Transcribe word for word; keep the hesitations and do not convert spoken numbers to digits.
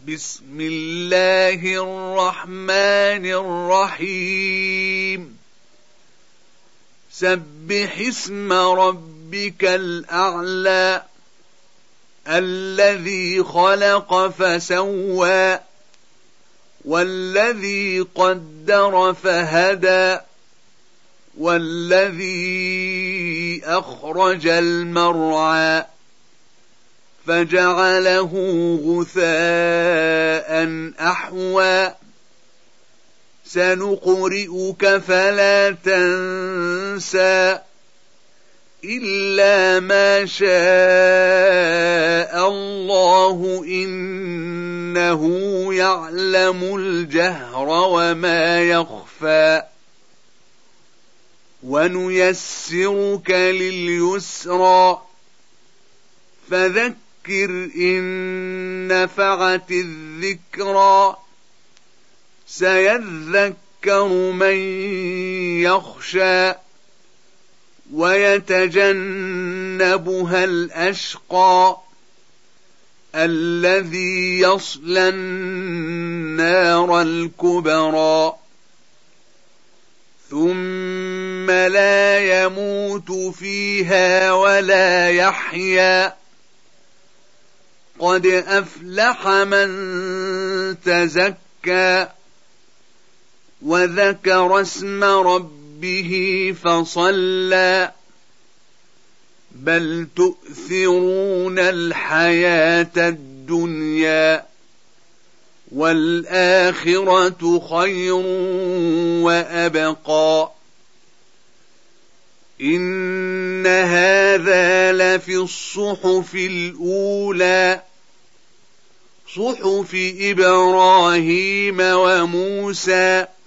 بسم الله الرحمن الرحيم سبح اسم ربك الأعلى الذي خلق فسوى والذي قدر فهدى والذي أخرج المرعى فجعله غثاء أحوى سنقرئك فلا تنسى إلا ما شاء الله إنه يعلم الجهر وما يخفى ونيسرك لليسرى فذكر إن نفعت الذكرى سيذكر من يخشى ويتجنبها الأشقى الذي يصلى النار الكبرى ثم لا يموت فيها ولا يحيا قد أفلح من تزكى وذكر اسم ربه فصلى بل تؤثرون الحياة الدنيا والآخرة خير وأبقى إن هذا لفي الصحف الأولى صحف إبراهيم وموسى